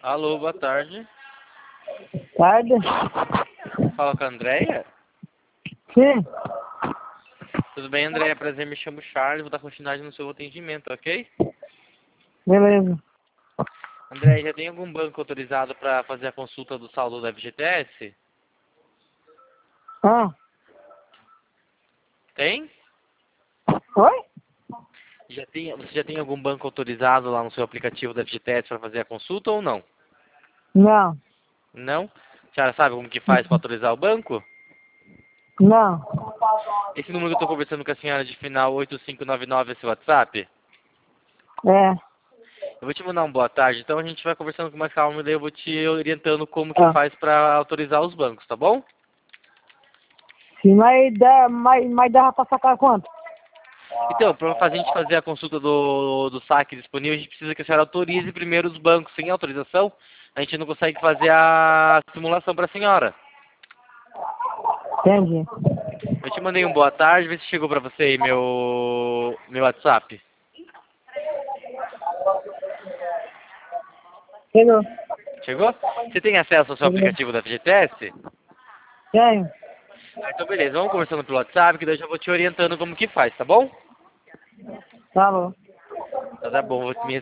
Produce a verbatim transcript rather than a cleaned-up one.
Alô, boa tarde. Tarde? Fala com a Andréia? Sim. Tudo bem, Andréia? Prazer, me chamo Charles, vou dar continuidade no seu atendimento, ok? Beleza. Andréia, já tem algum banco autorizado para fazer a consulta do saldo da F G T S? Ah. Tem? Oi? Já tem, você já tem algum banco autorizado lá no seu aplicativo da F G T S para fazer a consulta ou não? Não. Não? A senhora sabe como que faz para autorizar o banco? Não. Esse número que eu estou conversando com a senhora de final oito cinco nove nove é seu WhatsApp? É. Eu vou te mandar um boa tarde, então a gente vai conversando com mais calma e daí eu vou te orientando como que Ah. faz para autorizar os bancos, tá bom? Sim, mas dá, mas, mas dá pra sacar quanto? Então, para a gente fazer a consulta do, do saque disponível, a gente precisa que a senhora autorize primeiro os bancos. Sem autorização, a gente não consegue fazer a simulação para a senhora. Entendi. Eu te mandei um boa tarde, vê se chegou para você aí meu, meu WhatsApp. Chegou. Chegou? Você tem acesso ao seu Chegou. aplicativo da F G T S? Tenho. Ah, então beleza, vamos conversando pelo WhatsApp, que daí eu já vou te orientando como que faz, tá bom? Tá bom. Então tá bom, vou me